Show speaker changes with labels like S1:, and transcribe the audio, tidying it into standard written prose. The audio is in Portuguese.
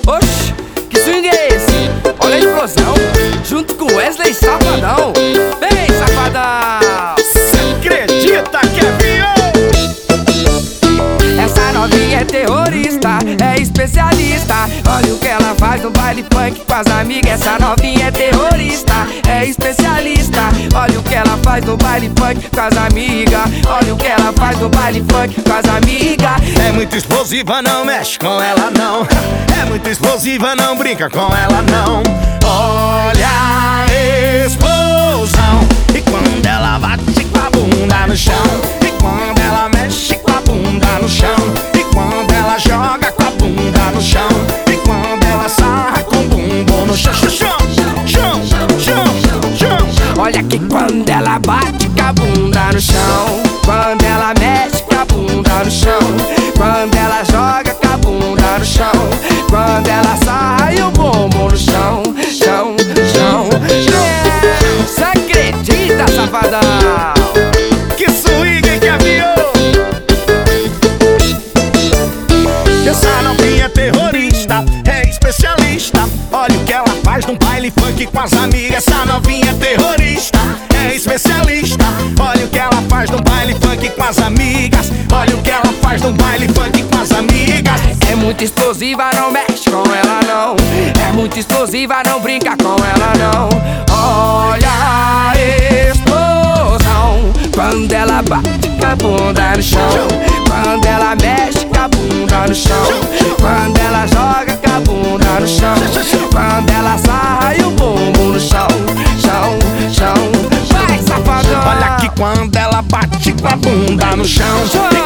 S1: Oxi, que swing é esse? Olha a explosão, junto com Wesley Safadão. Vem, Safadão!
S2: Cê acredita que é viol?
S1: Essa novinha é terrorista, é especialista. Olha o que ela faz no baile funk com as amigas. Essa novinha é terrorista, é especialista. Olha o que ela faz no baile funk com as amigas. Olha o que ela faz no baile funk com as amigas.
S2: É muito explosiva, não mexe com ela não. É muito explosiva, não brinca com ela não. Olha a explosão. E quando ela bate com a bunda no chão. E quando ela mexe com a bunda no chão. E quando ela joga com a bunda no chão. E quando ela sarra com o bumbum no chão. Chão, chão, chão, chão.
S1: Olha que quando ela bate com a bunda no chão. Quando ela mexe com a bunda no chão. Quando ela joga com a bunda no chão. Quando ela sarra e o bumbum no chão. Chão, chão, chão. Cê acredita, Safadão?
S2: Que swing que aviou. Essa novinha é terrorista, é especialista. Olha o que ela faz num baile funk com as amigas. Essa novinha é terrorista, é especialista. Olha o que ela faz num baile funk com as amigas. Olha o que ela faz num baile funk com as amigas.
S1: É muito explosiva, não mexe com ela não. É muito explosiva, não brinca com ela não. Olha a explosão. Quando ela bate com a bunda no chão. Quando ela mexe com a bunda no chão. Quando ela joga com a bunda no chão. Quando ela sarra e o bumbum no chão. Chão, chão. Vai, Safadão!
S2: Olha que quando ela bate com a bunda no chão.